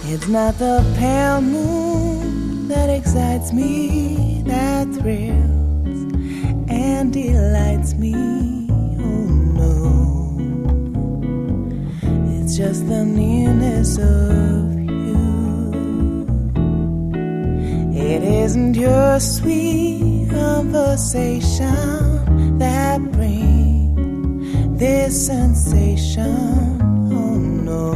It's not the pale moon that excites me, that thrills and delights me. Oh no, it's just the nearness of you. It isn't your sweet conversation that brings this sensation. Oh no,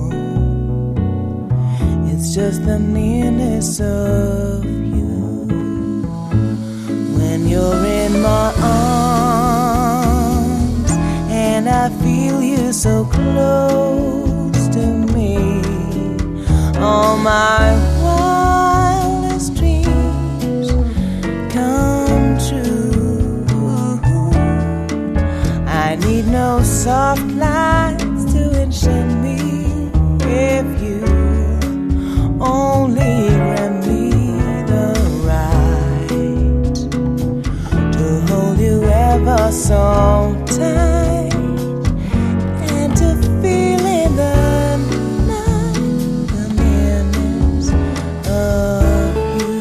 it's just the nearness of you. When you're in my arms and I feel you so close to me, all my wildest dreams come true. I need no soft lights to enchant me if you only grant me the right to hold you ever so tight and to feel in the night the nearness of you.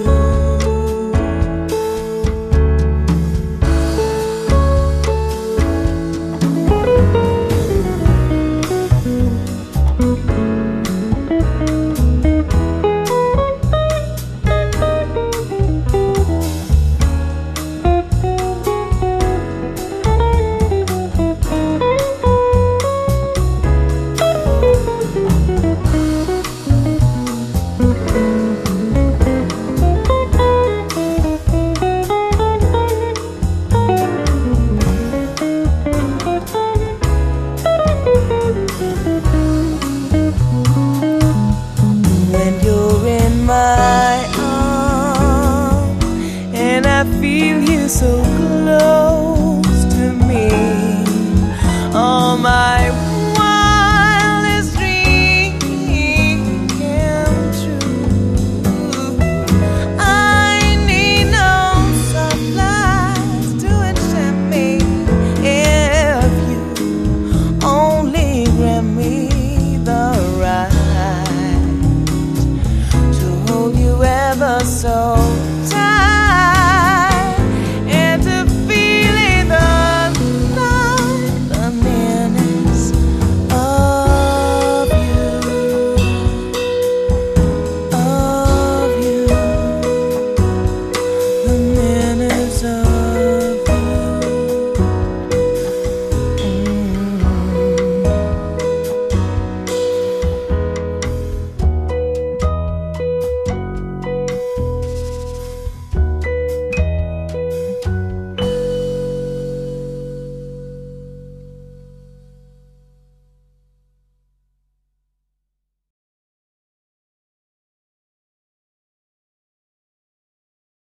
My arms and I feel you so